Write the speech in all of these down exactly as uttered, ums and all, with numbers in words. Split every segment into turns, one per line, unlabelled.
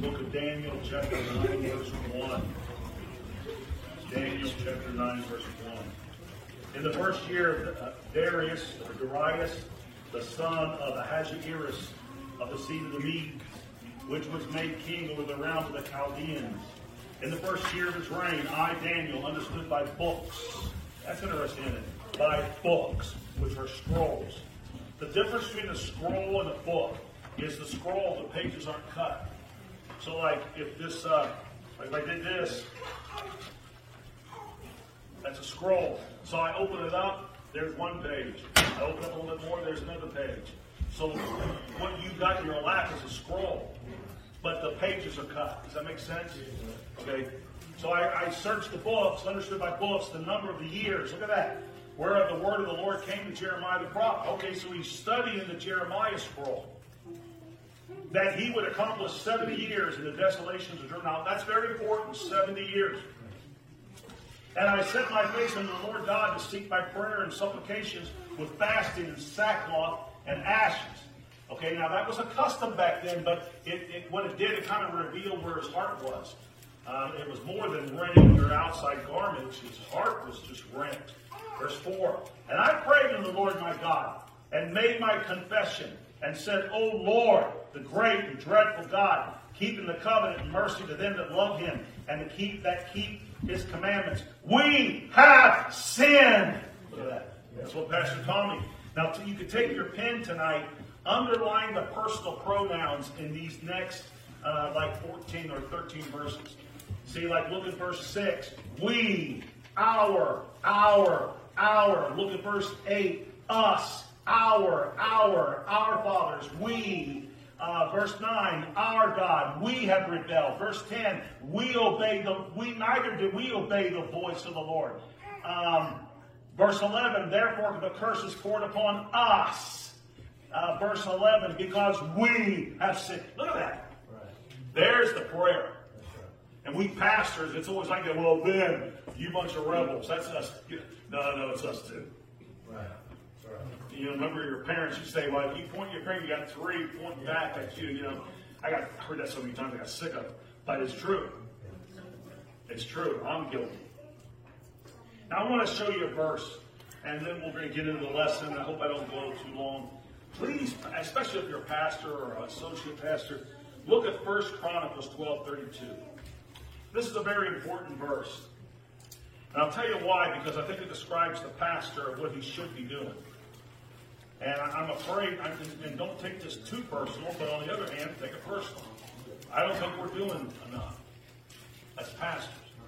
book of Daniel, chapter nine, verse one. Daniel, chapter nine, verse one. In the first year of uh, Darius, or Darius, the son of Ahasuerus, of the seed of the Medes, which was made king over the realm of the Chaldeans. In the first year of his reign, I, Daniel, understood by books. That's interesting, isn't it? By books, which are scrolls. The difference between a scroll and a book is the scroll, the pages aren't cut. So like if this, uh, like if I did this, that's a scroll. So I open it up, there's one page. I open up a little bit more, there's another page. So what you got in your lap is a scroll, but the pages are cut. Does that make sense? Okay. So I, I searched the books, understood by books, the number of the years. Look at that. Whereof the word of the Lord came to Jeremiah the prophet. Okay, so he's studying the Jeremiah scroll. That he would accomplish seventy years in the desolations of Jerusalem. Now, that's very important, seventy years. And I set my face unto the Lord God to seek by prayer and supplications with fasting and sackcloth and ashes. Okay, now that was a custom back then, but it, it, what it did, it kind of revealed where his heart was. Um, it was more than renting your outside garments. His heart was just rent. Verse four. And I prayed unto the Lord my God, and made my confession, and said, O Lord, the great and dreadful God, keeping the covenant and mercy to them that love him, and to keep that keep his commandments. We have sinned. Look at that. That's what Pastor Tommy. Now, you could take your pen tonight, underline the personal pronouns in these next, uh, like fourteen or thirteen verses. See, like look at verse six. We, our, our, our. Look at verse eight. Us, our, our, our fathers. We. Uh, verse nine, our God, we have rebelled. Verse ten, we obey the, we neither did we obey the voice of the Lord. Um, verse eleven, therefore the curse is poured upon us. Uh, verse eleven, because we have sinned. Look at that. Right. There's the prayer. Right. And we pastors, it's always like, well then, you bunch of rebels, that's us. No, no, it's us too. Right. You know, remember your parents used to say, well, if you point your finger, you got three pointing back at you. You know, I got I heard that so many times, I got sick of it. But it's true. It's true. I'm guilty. Now, I want to show you a verse, and then we're going to get into the lesson. I hope I don't go too long. Please, especially if you're a pastor or an associate pastor, look at First Chronicles twelve thirty-two. This is a very important verse. And I'll tell you why, because I think it describes the pastor of what he should be doing. And I'm afraid, and don't take this too personal, but on the other hand, take it personal. I don't think we're doing enough as pastors.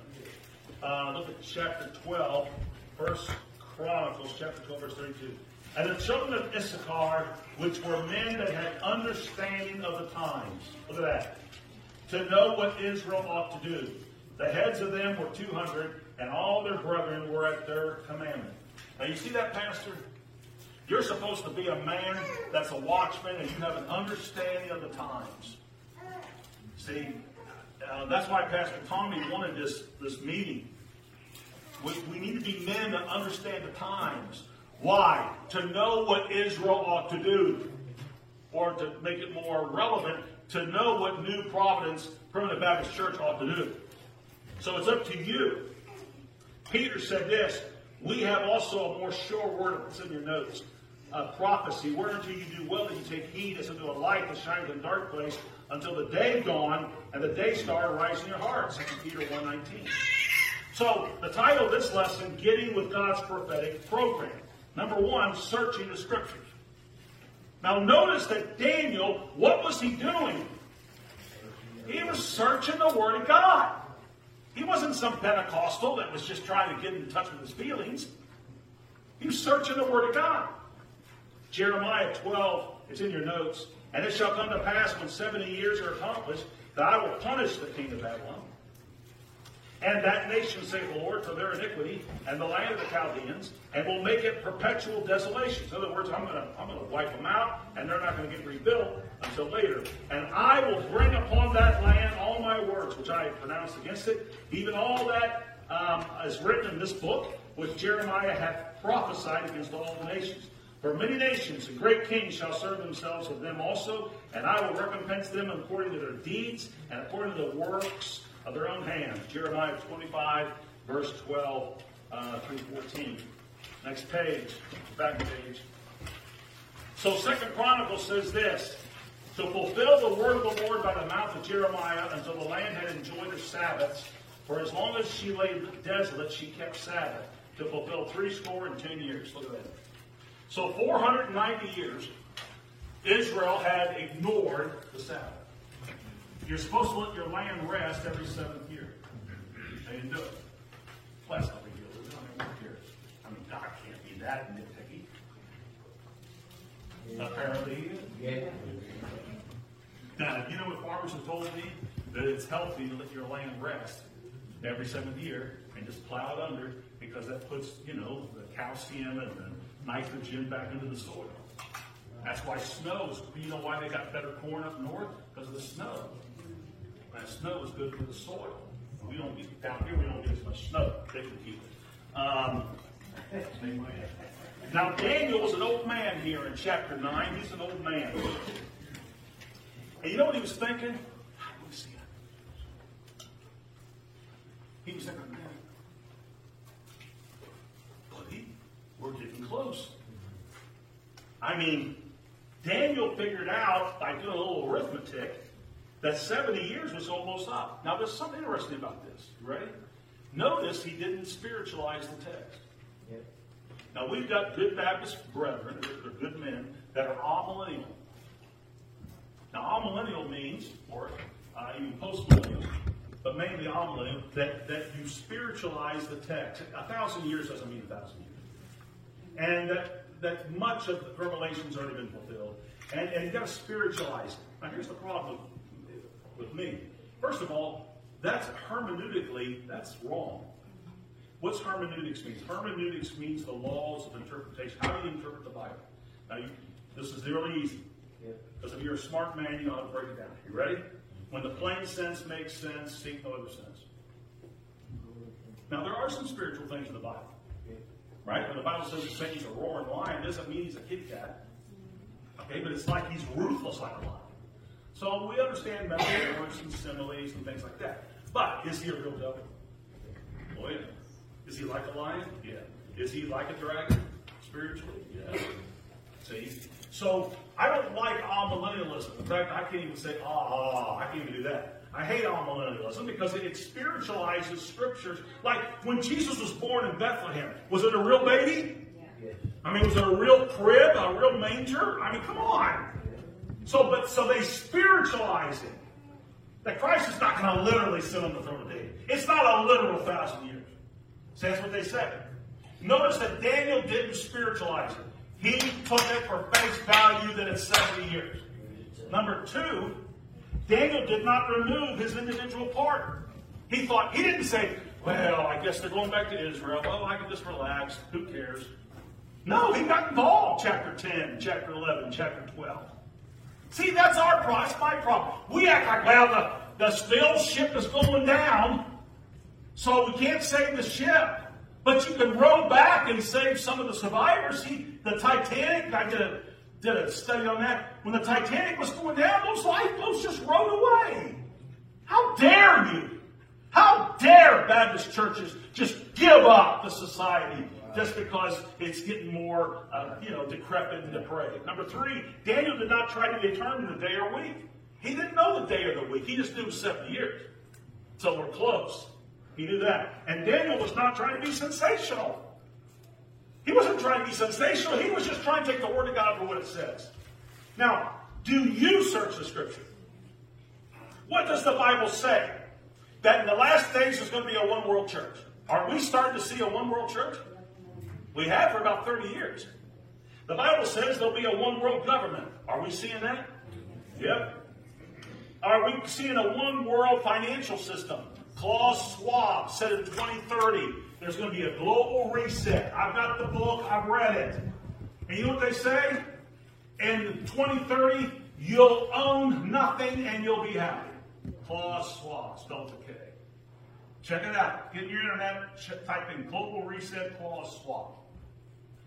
Uh, look at chapter twelve, First Chronicles, chapter twelve, verse thirty-two. And the children of Issachar, which were men that had understanding of the times. Look at that. To know what Israel ought to do. The heads of them were two hundred, and all their brethren were at their commandment. Now you see that, Pastor? You're supposed to be a man that's a watchman, and you have an understanding of the times. See, uh, that's why Pastor Tommy wanted this, this meeting. We, we need to be men that understand the times. Why? To know what Israel ought to do. Or to make it more relevant, to know what New Providence Primitive Baptist Church ought to do. So it's up to you. Peter said this, we have also a more sure word, it's in your notes, a prophecy, whereunto you do well that you take heed as unto a light that shines in a dark place until the day dawn and the day star rise in your hearts. Second Peter one nineteen. So the title of this lesson, Getting with God's Prophetic Program. Number one, searching the Scriptures. Now notice that Daniel, what was he doing? He was searching the Word of God. He wasn't some Pentecostal that was just trying to get in touch with his feelings. He was searching the Word of God. Jeremiah twelve, it's in your notes. And it shall come to pass when seventy years are accomplished that I will punish the king of Babylon and that nation, saith the Lord, for their iniquity, and the land of the Chaldeans, and will make it perpetual desolation. So in other words, I'm going to I'm going to wipe them out, and they're not going to get rebuilt until later. And I will bring upon that land all my words, which I have pronounced against it, even all that um, is written in this book, which Jeremiah hath prophesied against all the nations. For many nations and great kings shall serve themselves of them also, and I will recompense them according to their deeds and according to the works of their own hands. Jeremiah twenty-five, verse twelve uh, through fourteen. Next page, back page. So Second Chronicles says this: to fulfill the word of the Lord by the mouth of Jeremiah until the land had enjoyed her Sabbaths, for as long as she lay desolate, she kept Sabbath, to fulfill three score and ten years. Look at that. So four hundred ninety years, Israel had ignored the Sabbath. You're supposed to let your land rest every seventh year. They didn't do it. Well, that's no big deal. There's only one year. I mean, God can't be that nitpicky. Yeah. Apparently he is. Yeah. Now, you know what farmers have told me? That it's healthy to let your land rest every seventh year and just plow it under, because that puts, you know, the calcium and the nitrogen back into the soil. That's why snows, you know why they got better corn up north? Because of the snow. And snow is good for the soil. We don't get, down here we don't get as much snow. They can keep it. Um, now Daniel was an old man here in chapter nine. He's an old man. And you know what he was thinking? Let me see it. He was thinking, man, buddy, we're getting close. I mean, Daniel figured out, by doing a little arithmetic, that seventy years was almost up. Now, there's something interesting about this. You ready? Notice he didn't spiritualize the text. Yeah. Now, we've got good Baptist brethren, they're good men, that are amillennial. Now, amillennial means, or uh, even postmillennial, but mainly amillennial, that, that you spiritualize the text. A thousand years doesn't mean a thousand years. And that, that much of the Revelation's already been fulfilled. And, and you've got to spiritualize it. Now, here's the problem with, with me. First of all, that's hermeneutically, that's wrong. What's hermeneutics means? Hermeneutics means the laws of interpretation. How do you interpret the Bible? Now, you, this is really easy. Because if you're a smart man, you know how to break it down. You ready? When the plain sense makes sense, seek no other sense. Now, there are some spiritual things in the Bible. Right? When the Bible says Satan's a roaring lion, it doesn't mean he's a kitty cat. Okay? But it's like he's ruthless like a lion. So we understand metaphors and similes and things like that. But is he a real devil? Oh, yeah. Is he like a lion? Yeah. Is he like a dragon? Spiritually? Yeah. See? So I don't like amillennialism. In fact, I can't even say, ah, ah, I can't even do that. I hate amillennialism because it, it spiritualizes scriptures. Like when Jesus was born in Bethlehem, was it a real baby? Yeah. I mean, was it a real crib, a real manger? I mean, come on. So, but so they spiritualize it. That Christ is not going to literally sit on the throne of David. It's not a literal thousand years. So that's what they say. Notice that Daniel didn't spiritualize it. He took it for face value that it's seventy years. Number two, Daniel did not remove his individual part. He thought, he didn't say, well, I guess they're going back to Israel. Well, I can just relax. Who cares? No, he got involved. Chapter ten, chapter eleven, chapter twelve. See, that's our problem. That's my problem. We act like, well, the, the still ship is going down, so we can't save the ship. But you can row back and save some of the survivors. See, the Titanic, I did a, did a study on that. When the Titanic was going down, those lifeboats just rowed away. How dare you? How dare Baptist churches just give up the society just because it's getting more, uh, you know, decrepit and depraved. Number three, Daniel did not try to determine the day or week. He didn't know the day or the week. He just knew it was seventy years. So we're close. He knew that. And Daniel was not trying to be sensational. He wasn't trying to be sensational. He was just trying to take the Word of God for what it says. Now, do you search the Scripture? What does the Bible say? That in the last days there's going to be a one-world church. Are we starting to see a one-world church? We have for about thirty years. The Bible says there'll be a one-world government. Are we seeing that? Yep. Are we seeing a one-world financial system? Klaus Schwab said in twenty thirty, there's going to be a global reset. I've got the book. I've read it. And you know what they say? In twenty thirty, you'll own nothing and you'll be happy. Klaus Schwab, spelled with a K. Check it out. Get your internet, type in global reset, Klaus Schwab.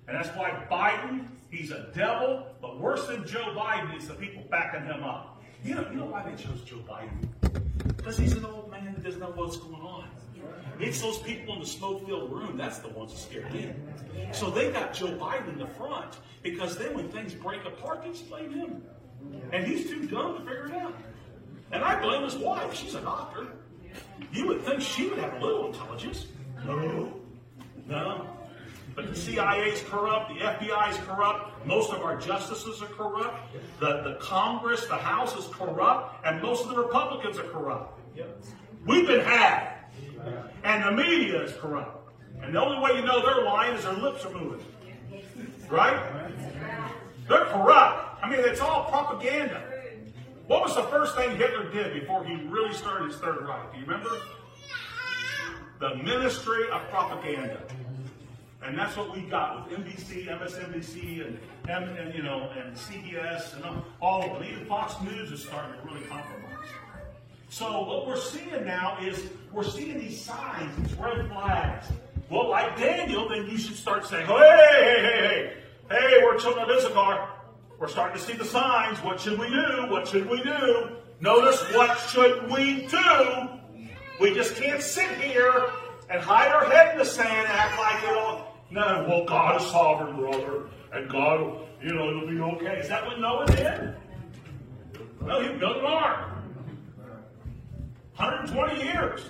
And that's why Biden, he's a devil, but worse than Joe Biden is the people backing him up. You know, you know why they chose Joe Biden? Because he's an old man that doesn't know what's going on. It's those people in the smoke-filled room, that's the ones that scared him. So they got Joe Biden in the front, because then when things break apart, they just blame him. And he's too dumb to figure it out. And I blame his wife. She's a doctor. You would think she would have a little intelligence. No. No. But the C I A is corrupt, the F B I is corrupt, most of our justices are corrupt, the, the Congress, the House is corrupt, and most of the Republicans are corrupt. We've been had. And the media is corrupt. And the only way you know they're lying is their lips are moving. Right? They're corrupt. I mean, it's all propaganda. What was the first thing Hitler did before he really started his Third Reich? Do you remember? The Ministry of Propaganda. And that's what we got with N B C, M S N B C, and, and, and you know, and C B S, and all of them. Even Fox News is starting to really compromise. So what we're seeing now is we're seeing these signs, these red flags. Well, like Daniel, then you should start saying, oh, hey, hey, hey, hey, hey, we're children of Issachar. We're starting to see the signs. What should we do? What should we do? Notice, what should we do? We just can't sit here and hide our head in the sand and act like it all. No, well, God is sovereign, brother, and God, you know, it'll be okay. Is that what Noah did? No, he built an ark. one hundred twenty years.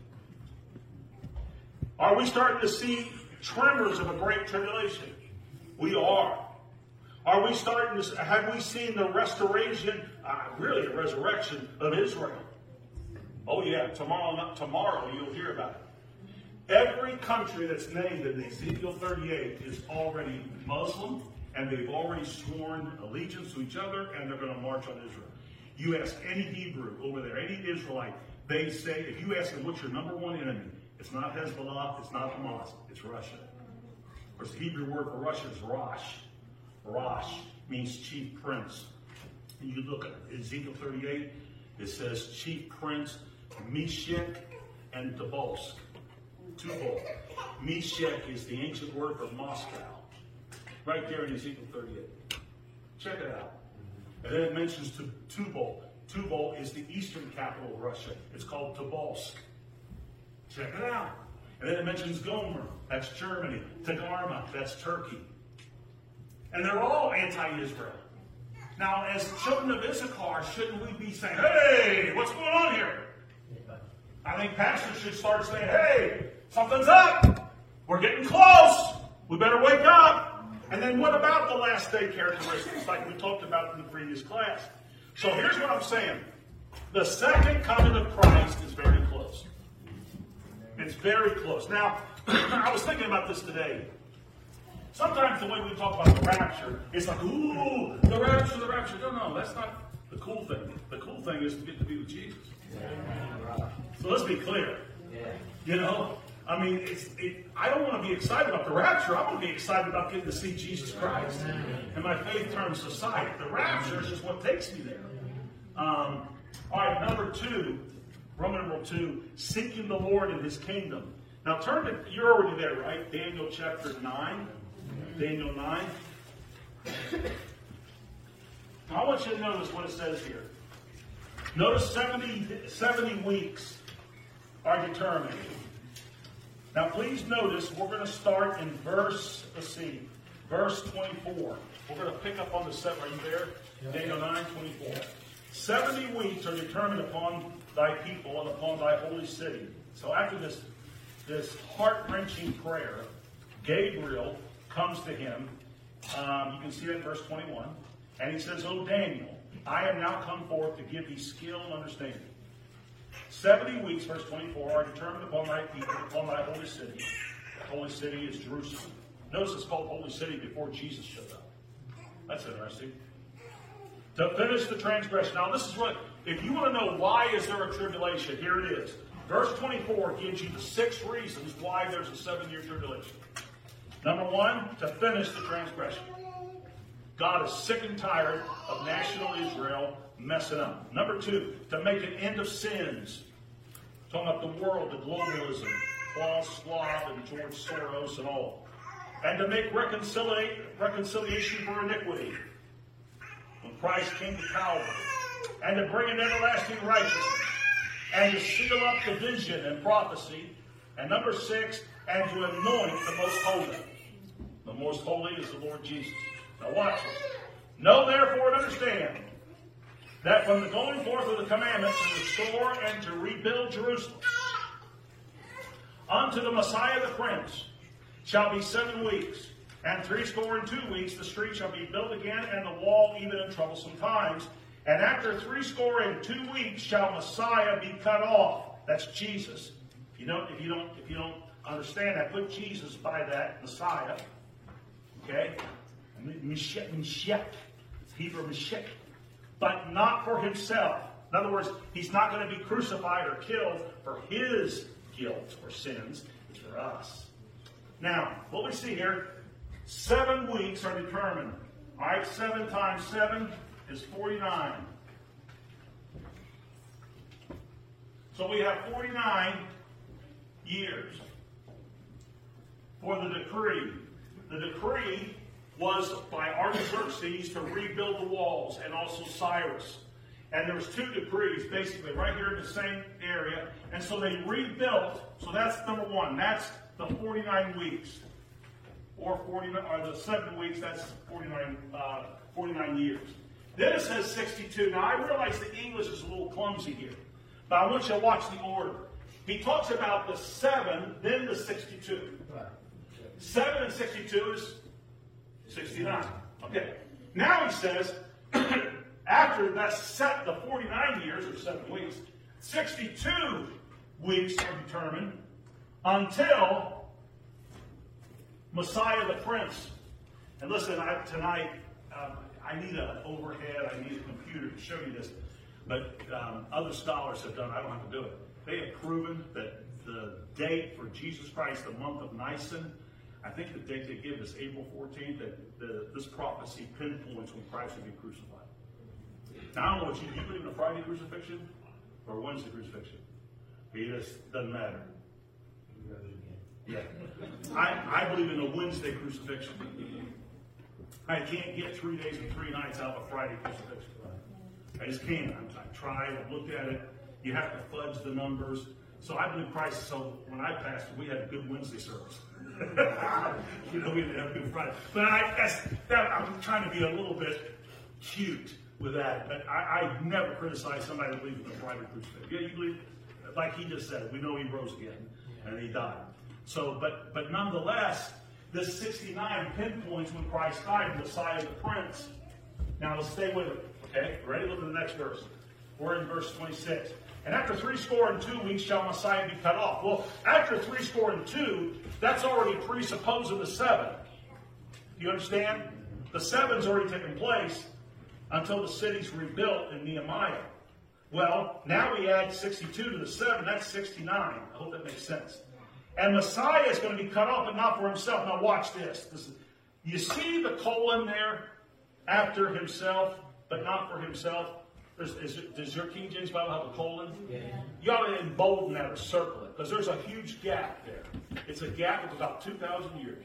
Are we starting to see tremors of a great tribulation? We are. Are we starting to, have we seen the restoration, uh, really a resurrection of Israel? Oh yeah, tomorrow, not tomorrow you'll hear about it. Every country that's named in Ezekiel thirty-eight is already Muslim, and they've already sworn allegiance to each other, and they're going to march on Israel. You ask any Hebrew over there, any Israelite, they say, if you ask them what's your number one enemy, it's not Hezbollah, it's not Hamas, it's Russia. Of course, the Hebrew word for Russia is Rosh. Rosh means chief prince. And you look at Ezekiel thirty-eight, it says chief prince, Meshech and Tobolsk. Tubal. Meshech is the ancient word for Moscow. Right there in Ezekiel thirty-eight. Check it out. And then it mentions Tubal. Tubal is the eastern capital of Russia. It's called Tobolsk. Check it out. And then it mentions Gomer. That's Germany. Togarmah. That's Turkey. And they're all anti-Israel. Now, as children of Issachar, shouldn't we be saying, hey, what's going on here? I think pastors should start saying, hey, something's up. We're getting close. We better wake up. And then what about the last day characteristics like we talked about in the previous class? So here's what I'm saying. The second coming of Christ is very close. It's very close. Now, I was thinking about this today. Sometimes the way we talk about the rapture, it's like, ooh, the rapture, the rapture. No, no, that's not the cool thing. The cool thing is to get to be with Jesus. So let's be clear. You know, I mean, it's, it, I don't want to be excited about the rapture. I want to be excited about getting to see Jesus Christ. And my faith turns to sight. The rapture is just what takes me there. Um, all right, number two, Roman numeral two, seeking the Lord and his kingdom. Now turn to, you're already there, right? Daniel chapter nine. Daniel nine. Now I want you to notice what it says here. Notice seventy, seventy weeks are determined. Now please notice we're going to start in verse, let's see, verse twenty-four. We're going to pick up on the seven. Are you there? Yeah. Daniel nine, twenty-four. Seventy weeks are determined upon thy people and upon thy holy city. So after this, this heart-wrenching prayer, Gabriel comes to him. Um, you can see that in verse twenty-one. And he says, O Daniel, I am now come forth to give thee skill and understanding. Seventy weeks, verse twenty-four, are determined upon thy people, upon thy holy city. The holy city is Jerusalem. Notice it's called Holy City before Jesus showed up. That's interesting. To finish the transgression. Now this is what, if you want to know why is there a tribulation, here it is. Verse twenty-four gives you the six reasons why there's a seven-year tribulation. Number one, to finish the transgression. God is sick and tired of national Israel messing up. Number two, to make an end of sins. Talking about the world, the globalism, Klaus Schwab and George Soros and all. and to make reconcilia- reconciliation for iniquity. When Christ came to Calvary, and to bring an everlasting righteousness, and to seal up division and prophecy, and number six, and to anoint the most holy. The most holy is the Lord Jesus. Now watch this. Know therefore and understand that from the going forth of the commandment to restore and to rebuild Jerusalem unto the Messiah the Prince shall be seven weeks, and threescore and two weeks the street shall be built again, and the wall even in troublesome times. And after threescore and two weeks shall Messiah be cut off. That's Jesus. If you don't, if you don't, if you don't understand that, put Jesus by that, Messiah. Okay? Mashiach, Mashiach. It's Hebrew Mashiach. But not for himself. In other words, he's not going to be crucified or killed for his guilt or sins. It's for us. Now, what we see here, seven weeks are determined. All right, seven times seven is forty-nine. So we have forty-nine years for the decree. The decree was by Artaxerxes to rebuild the walls, and also Cyrus. And there was two decrees, basically, right here in the same area. And so they rebuilt. So that's number one. That's the forty-nine weeks. Or forty-nine, or the seven weeks, that's forty-nine, uh, forty-nine years. Then it says sixty-two. Now, I realize the English is a little clumsy here, but I want you to watch the order. He talks about the seven, then the sixty-two. seven and sixty-two is sixty-nine. Okay. Now he says, after that's set the forty-nine years, or seven weeks, sixty-two weeks are determined until Messiah the Prince. And listen, I, tonight, um, I need an overhead, I need a computer to show you this. But um, other scholars have done, I don't have to do it. They have proven that the date for Jesus Christ, the month of Nisan, I think the date they give is April fourteenth, that the, this prophecy pinpoints when Christ will be crucified. Now, I don't know what you, you believe in a Friday crucifixion or Wednesday crucifixion? It just doesn't matter. Yeah. I, I believe in a Wednesday crucifixion. I can't get three days and three nights out of a Friday crucifixion. I just can't. I'm, I've tried, I've looked at it. You have to fudge the numbers. So I believe Christ, so when I pastored, we had a good Wednesday service. You know, we didn't have a good Friday. But I, that's, that, I'm trying to be a little bit cute with that. But I, I never criticize somebody that believes in a Friday crucifixion. Yeah, you believe, like he just said, we know he rose again and he died. So, but but nonetheless, this sixty-nine pinpoints when Christ died, Messiah the Prince. Now let's stay with it. Okay, ready? Look at the next verse. We're in verse twenty-six. And after threescore and two weeks shall Messiah be cut off. Well, after threescore and two, that's already presupposing the seven. Do you understand? The seven's already taken place until the city's rebuilt in Nehemiah. Well, now we add sixty-two to the seven. That's sixty-nine. I hope that makes sense. And Messiah is going to be cut off, but not for himself. Now watch this. This is, you see the colon there? After himself, but not for himself. Is, is it, does your King James Bible have a colon? Yeah. You ought to embolden that or circle it, because there's a huge gap there. It's a gap of about two thousand years.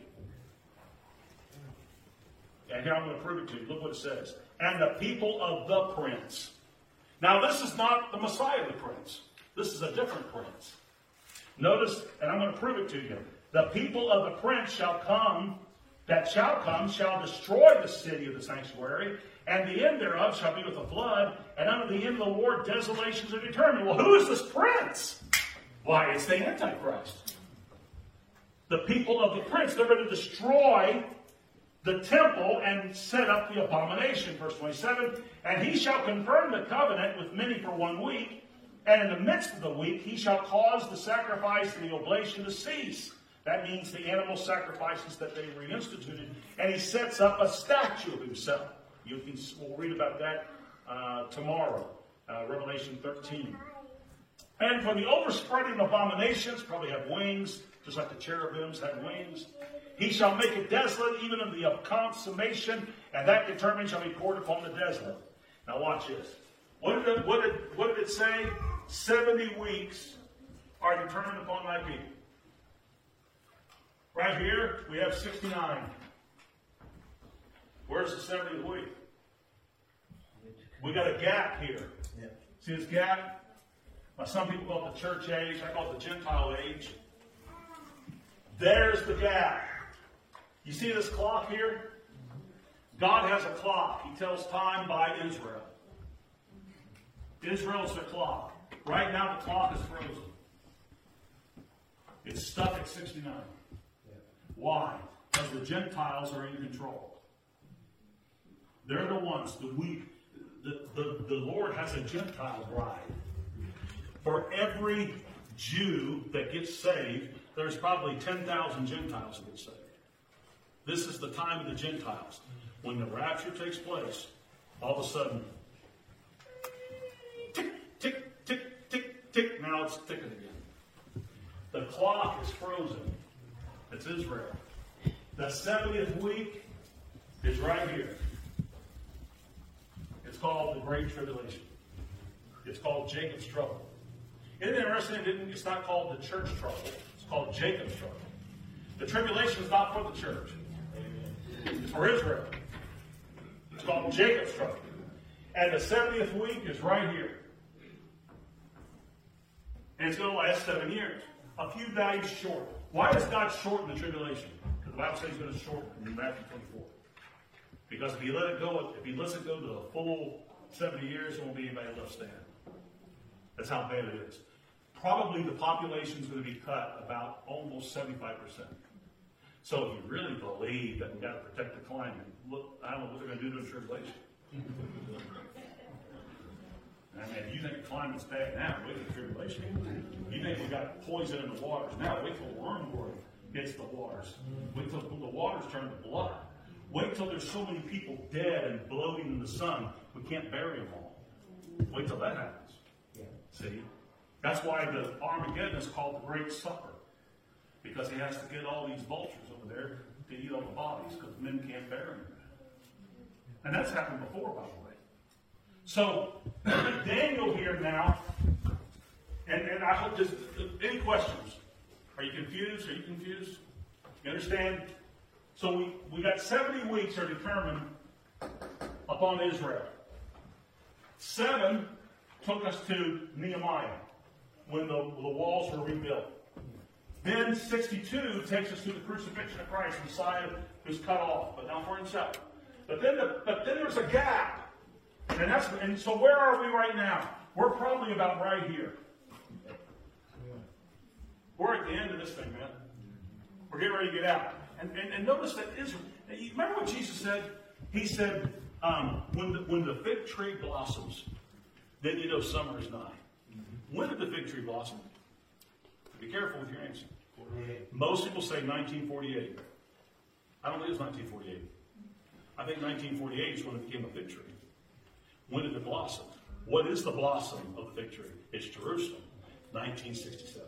And here I'm going to prove it to you. Look what it says. And the people of the prince. Now this is not the Messiah the Prince. This is a different prince. Notice, and I'm going to prove it to you. The people of the prince shall come, that shall come, shall destroy the city of the sanctuary, and the end thereof shall be with a flood, and unto the end of the war desolations are determined. Well, who is this prince? Why, it's the Antichrist. The people of the prince, they're going to destroy the temple and set up the abomination. Verse twenty-seven, and he shall confirm the covenant with many for one week, and in the midst of the week he shall cause the sacrifice and the oblation to cease. That means the animal sacrifices that they reinstituted. And he sets up a statue of himself. You can, we'll read about that uh, tomorrow, uh, Revelation thirteen. And for the overspreading abominations, probably have wings, just like the cherubims had wings. He shall make it desolate, even in the consummation, and that determined shall be poured upon the desolate. Now watch this. What did it, what did, what did it say? Seventy weeks are determined upon thy people. Right here, we have sixty-nine. Where's the seventieth week? We got a gap here. Yep. See this gap? Now, some people call it the church age. I call it the Gentile age. There's the gap. You see this clock here? God has a clock. He tells time by Israel. Israel's the clock. Right now the clock is frozen. It's stuck at sixty-nine. Why? Because the Gentiles are in control. They're the ones, the we, the, the, the Lord has a Gentile bride. For every Jew that gets saved, there's probably ten thousand Gentiles that get saved. This is the time of the Gentiles. When the rapture takes place, all of a sudden, tick, tick, tick, tick, tick, now it's ticking again. The clock is frozen. It's Israel. The seventieth week is right here. It's called the Great Tribulation. It's called Jacob's trouble. Isn't it interesting? It's not called the church trouble. It's called Jacob's trouble. The tribulation is not for the church. It's for Israel. It's called Jacob's trouble. And the seventieth week is right here. And it's going to last seven years. A few days short. Why does God shorten the tribulation? Because the Bible says He's going to shorten it in Matthew twenty-four. Because if He let it go, if He lets it go to the full seventy years, there won't be anybody left standing. That's how bad it is. Probably the population is going to be cut about almost seventy-five percent. So if you really believe that we've got to protect the climate, look, I don't know what they're going to do to the tribulation. I mean, if you think the climate's bad now, wait till the tribulation. You think we've got poison in the waters now, wait till wormwood hits the waters. Wait till the waters turn to blood. Wait till there's so many people dead and bloating in the sun, we can't bury them all. Wait till that happens. Yeah. See? That's why the Armageddon is called the Great Supper. Because he has to get all these vultures over there to eat all the bodies, because men can't bury them. And that's happened before, by the way. So, Daniel here now, and, and I hope this, any questions? Are you confused? Are you confused? You understand? So we, we got seventy weeks are determined upon Israel. Seven took us to Nehemiah, when the, the walls were rebuilt. Then sixty-two takes us to the crucifixion of Christ, Messiah who's cut off, but not for himself. But then, the, but then there's a gap. And, that's, and so where are we right now? We're probably about right here. We're at the end of this thing, man. We're getting ready to get out. And, and, and notice that Israel, remember what Jesus said? He said, um, when, the, when the fig tree blossoms, then you know summer is nigh. When did the fig tree blossom? Be careful with your answer. Most people say nineteen forty-eight. I don't think it's nineteen forty-eight. I think nineteen forty-eight is when it became a fig tree. When did it blossom? What is the blossom of the fig tree? It's Jerusalem, nineteen sixty-seven.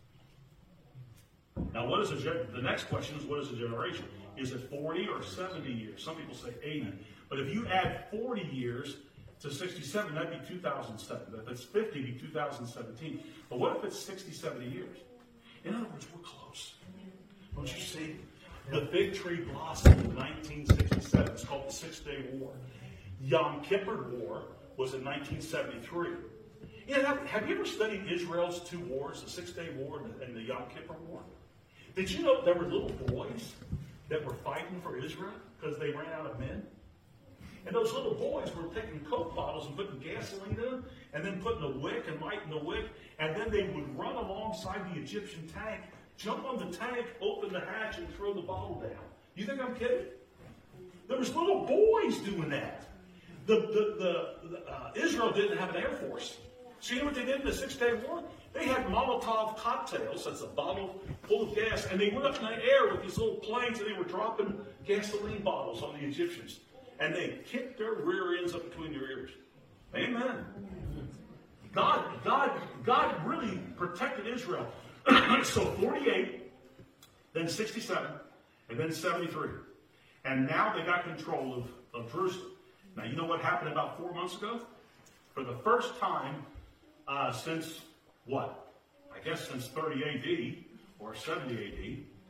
Now, what is a, the next question is, what is a generation? Is it forty or seventy years? Some people say eighty. But if you add forty years to sixty-seven, that'd be two thousand seven. If it's fifty, it'd be two thousand seventeen. But what if it's sixty, seventy years? In other words, we're close. Don't you see? The fig tree blossomed in nineteen sixty-seven. It's called the Six-Day War. Yom Kippur War was in nineteen seventy-three. You know, have you ever studied Israel's two wars, the Six-Day War and the Yom Kippur War? Did you know there were little boys that were fighting for Israel because they ran out of men? And those little boys were taking Coke bottles and putting gasoline in them, and then putting a wick and lighting the wick, and then they would run alongside the Egyptian tank, jump on the tank, open the hatch, and throw the bottle down. You think I'm kidding? There was little boys doing that. The, the, the, the uh, Israel didn't have an air force. So you know what they did in the Six-Day War? They had Molotov cocktails, that's a bottle full of gas, and they went up in the air with these little planes, and they were dropping gasoline bottles on the Egyptians. And they kicked their rear ends up between their ears. Amen. God, God, God really protected Israel. So forty-eight, then sixty-seven, and then seventy-three. And now they got control of, of Jerusalem. Now, you know what happened about four months ago? For the first time uh, since, what? I guess since thirty A D or seventy A D,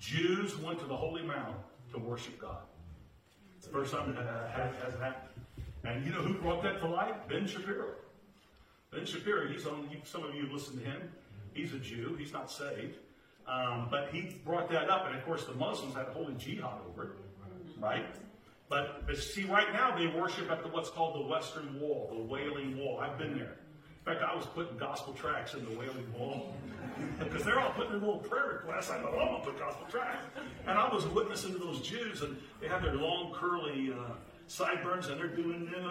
Jews went to the Holy Mount to worship God. It's the first time that has, has happened. And you know who brought that to light? Ben Shapiro. Ben Shapiro, he's on, some of you have listened to him. He's a Jew. He's not saved. Um, but he brought that up. And of course, the Muslims had a holy jihad over it. Right? But, but see, right now they worship at the what's called the Western Wall, the Wailing Wall. I've been there. In fact, I was putting gospel tracts in the Wailing Wall. Because they're all putting in little prayer requests. I thought, oh, I'm going to put gospel tracts. And I was witnessing to those Jews, and they have their long, curly uh, sideburns, and they're doing, and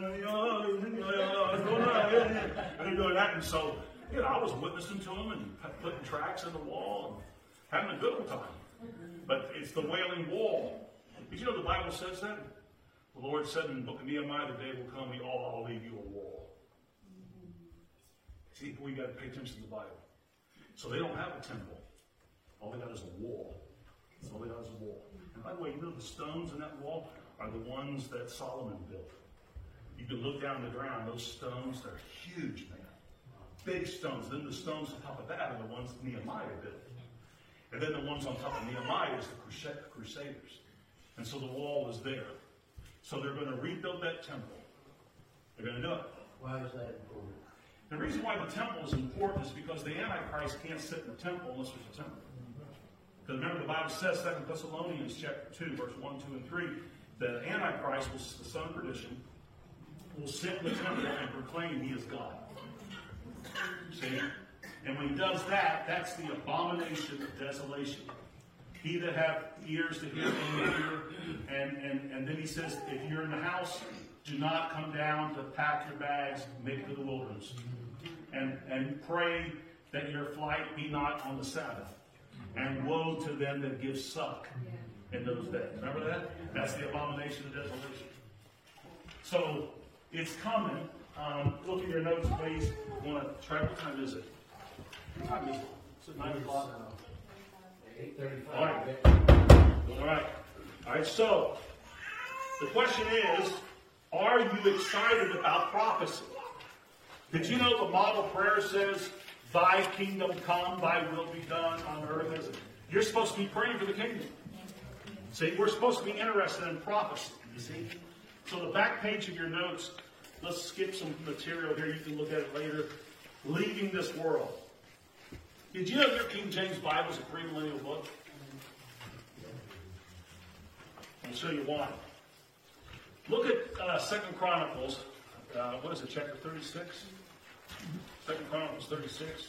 they're doing that. And so, you know, I was witnessing to them and putting tracts in the wall and having a good old time. But it's the Wailing Wall. Did you know the Bible says that? The Lord said in the book of Nehemiah, the day will come, we all I'll leave you a wall. See, we got to pay attention to the Bible. So they don't have a temple. All they got is a wall. All they got is a wall. And by the way, you know the stones in that wall are the ones that Solomon built. You can look down the ground, those stones, they're huge, man. Big stones. Then the stones on top of that are the ones Nehemiah built. And then the ones on top of Nehemiah is the Crusaders. And so the wall is there. So they're going to rebuild that temple. They're going to do it.
Why is that important?
The reason why the temple is important is because the Antichrist can't sit in the temple unless there's a temple. Because remember, the Bible says, Second Thessalonians chapter two, verse one, two, and three, that Antichrist, the son of perdition, will sit in the temple and proclaim he is God. See? And when he does that, that's the abomination of desolation. He that hath ears to hear, may hear. And, and, and then he says, if you're in the house, do not come down to pack your bags, make it to the wilderness. And, and pray that your flight be not on the Sabbath. And woe to them that give suck in those days. Remember that? That's the abomination of desolation. So, it's coming. Um, look at your notes, please. You want to try, what time is it? What time is it? Is it nine o'clock?
eight thirty-five.
All right. All right. All right, so, the question is, are you excited about prophecy? Did you know the model prayer says, thy kingdom come, thy will be done on earth as it. You're supposed to be praying for the kingdom. See, we're supposed to be interested in prophecy, you see. So the back page of your notes, let's skip some material here. You can look at it later. Leaving this world. Did you know your King James Bible is a premillennial book? I'll show you why. Look at uh, Second Chronicles. Uh, what is it, chapter thirty-six? Second Chronicles thirty-six.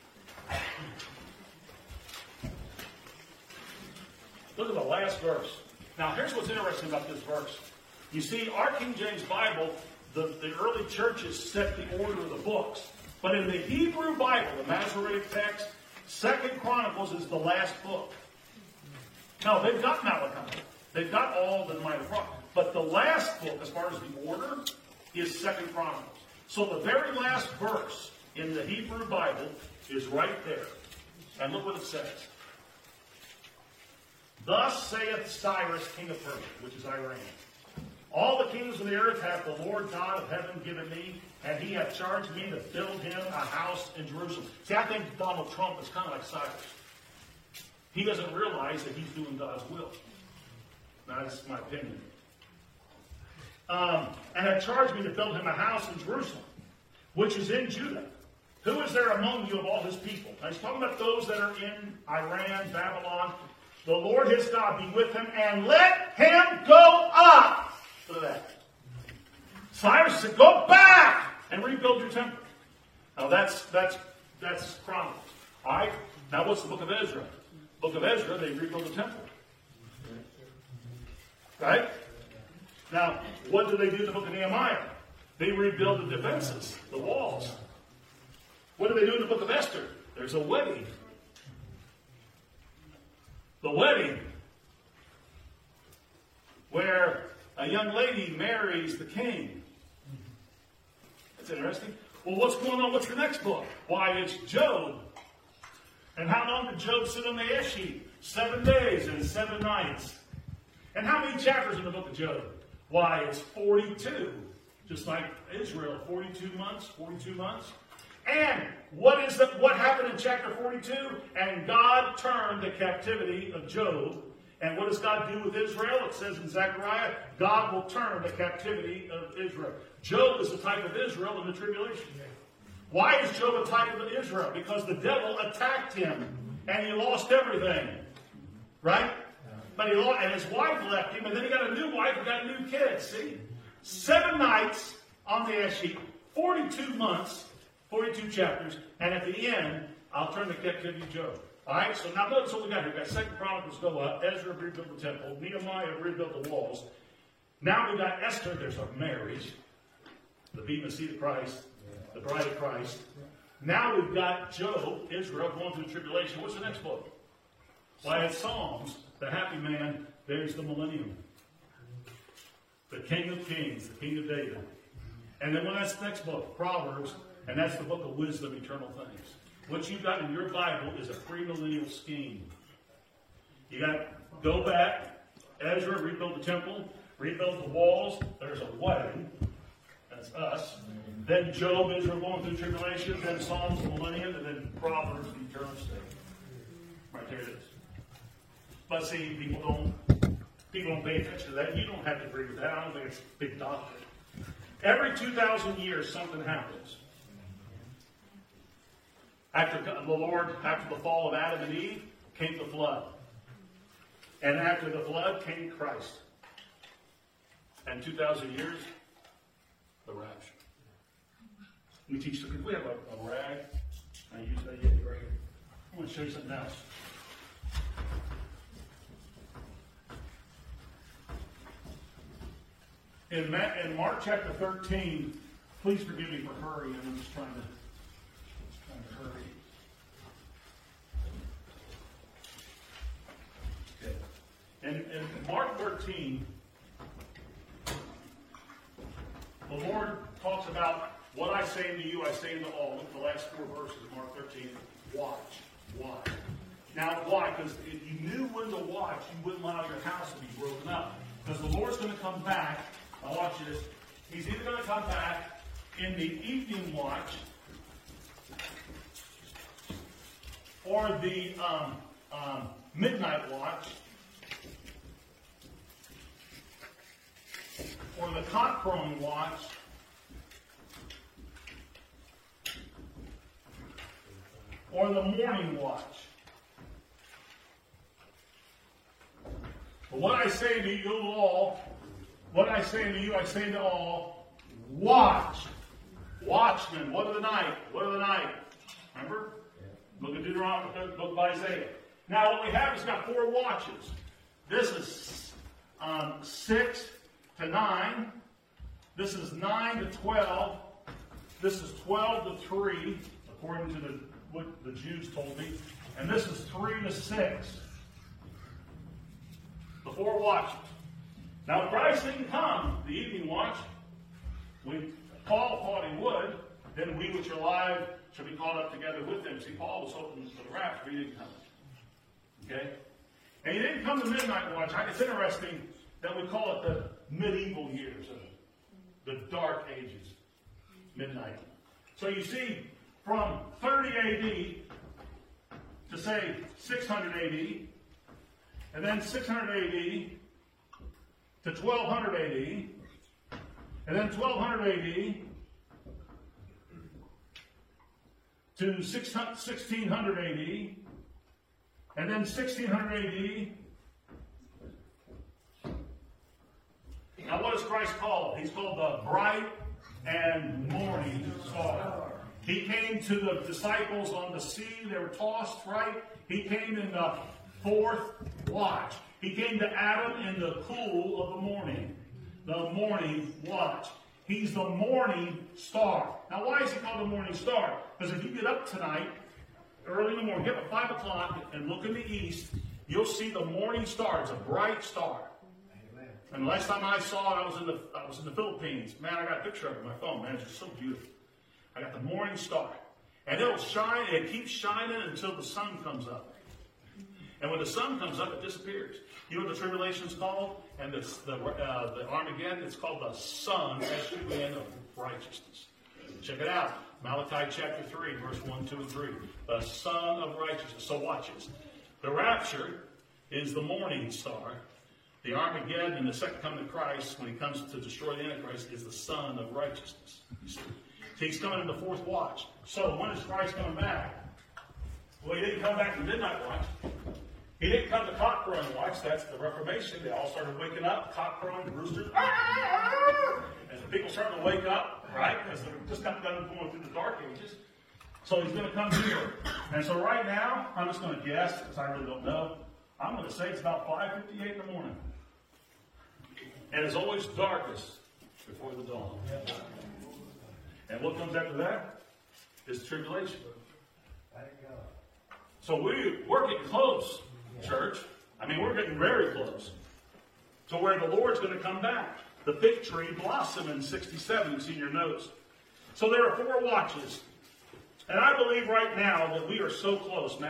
Look at the last verse. Now, here's what's interesting about this verse. You see, our King James Bible, the, the early churches set the order of the books. But in the Hebrew Bible, the Masoretic text, Second Chronicles is the last book. Now, they've got Malachi. They've got all the minor prophets. But the last book, as far as the order, is Second Chronicles. So the very last verse in the Hebrew Bible is right there. And look what it says. Thus saith Cyrus, king of Persia, which is Iran. All the kings of the earth hath the Lord God of heaven given me, and he hath charged me to build him a house in Jerusalem. See, I think Donald Trump is kind of like Cyrus. He doesn't realize that he's doing God's will. Now, that's my opinion. Um, and hath charged me to build him a house in Jerusalem, which is in Judah. Who is there among you of all his people? Now, he's talking about those that are in Iran, Babylon. The Lord his God be with him, and let him go up. Look at that. Cyrus said, go back and rebuild your temple. Now that's that's that's Chronicles. All right. Now what's the book of Ezra? Book of Ezra, they rebuild the temple. Right? Now, what do they do in the book of Nehemiah? They rebuild the defenses, the walls. What do they do in the book of Esther? There's a wedding. The wedding where a young lady marries the king. That's interesting. Well, what's going on? What's the next book? Why, it's Job. And how long did Job sit on the ash heap? Seven days and seven nights. And how many chapters in the book of Job? Why, it's forty-two. Just like Israel, forty-two months, forty-two months. And what is the, what happened in chapter forty-two? And God turned the captivity of Job. And what does God do with Israel? It says in Zechariah, God will turn the captivity of Israel. Job is a type of Israel in the tribulation. Why is Job a type of Israel? Because the devil attacked him and he lost everything. Right? But he lost, and his wife left him, and then he got a new wife and got a new kid. See? Seven nights on the ash heap, forty-two months, forty-two chapters, and at the end, I'll turn the captivity of Job. All right, so now notice what we got here. We've got Second Chronicles go up, Ezra rebuilt the temple, Nehemiah rebuilt the walls. Now we've got Esther, there's a marriage, the beaten seed of Christ, the bride of Christ. Now we've got Job, Israel, going through tribulation. What's the next book? Why, it's Psalms, the happy man, there's the millennium. The King of Kings, the King of David. And then when that's the next book, Proverbs, and that's the book of wisdom, eternal things. What you've got in your Bible is a premillennial scheme. You got, go back, Ezra rebuild the temple, rebuild the walls, there's a wedding, that's us. Then Job, Israel going through tribulation, then Psalms, the millennium, and then Proverbs, the eternal state. Right there it is. But see, people don't, people don't pay attention to that. You don't have to agree with that. I don't think it's big doctrine. Every two thousand years, something happens. After the Lord, after the fall of Adam and Eve, came the flood. And after the flood came Christ. And two thousand years, the rapture. We teach the we have a, a rag. I use that yet right here. I want to show you something else. In, Ma- in Mark chapter thirteen, please forgive me for hurrying. I'm just trying to, trying to hurry. Okay. In, in Mark thirteen, the Lord talks about what I say unto you, I say unto all. Look at the last four verses of Mark thirteen. Watch. Watch. Now, why? Because if you knew when to watch, you wouldn't allow your house to be broken up. Because the Lord's going to come back. Now watch this. He's either going to come back in the evening watch or the um, um, midnight watch or the cockcrowing watch or the morning watch. But what I say to you all, what I say to you, I say to all, watch. Watchmen, what of the night? What of the night? Remember? Look at Deuteronomy, book of Isaiah. Now what we have is got four watches. This is um, six to nine. This is nine to twelve. This is twelve to three, according to the, what the Jews told me. And this is three to six. The four watches. Now, if Christ didn't come, the evening watch, when Paul thought he would, then we which are alive shall be caught up together with him. See, Paul was hoping for the rapture, but he didn't come. Okay? And he didn't come to midnight watch. It's interesting that we call it the medieval years, the dark ages, midnight. So you see, from thirty A D to say six hundred A D, and then six hundred A D to twelve hundred A D, and then twelve hundred A D to sixteen hundred A D, and then sixteen hundred A D. Now what is Christ called? He's called the bright and morning star. He came to the disciples on the sea. They were tossed, right? He came in the fourth watch. He came to Adam in the cool of the morning. The morning watch. He's the morning star. Now, why is he called the morning star? Because if you get up tonight, early in the morning, get up at five o'clock and look in the east, you'll see the morning star. It's a bright star. Amen. And the last time I saw it, I was in the I was in the Philippines. Man, I got a picture of it on my phone. Man, it's just so beautiful. I got the morning star. And it'll shine, and it keeps shining until the sun comes up. And when the sun comes up, it disappears. You know what the tribulation's called? And this, the, uh, the Armageddon, it's called the sun, S U N, of righteousness. Check it out. Malachi chapter three, verse one, two, and three. The Son of Righteousness. So watch this. The rapture is the morning star. The Armageddon and the second coming of Christ, when he comes to destroy the Antichrist, is the Son of Righteousness. You see? He's coming in the fourth watch. So when is Christ coming back? Well, he didn't come back in the midnight watch. He didn't come to cock crowing watch. That's the Reformation. They all started waking up, cock crowing, roosters. And the people starting to wake up, right? Because they're just not done going through the dark ages. So he's going to come here. And so right now, I'm just going to guess, because I really don't know. I'm going to say it's about five fifty-eight in the morning. And it's always darkest before the dawn. And what comes after that is tribulation. So we, we're getting close, church. I mean, we're getting very close to where the Lord's going to come back. The fig tree blossomed in sixty-seven, you see in your notes. So there are four watches. And I believe right now that we are so close now.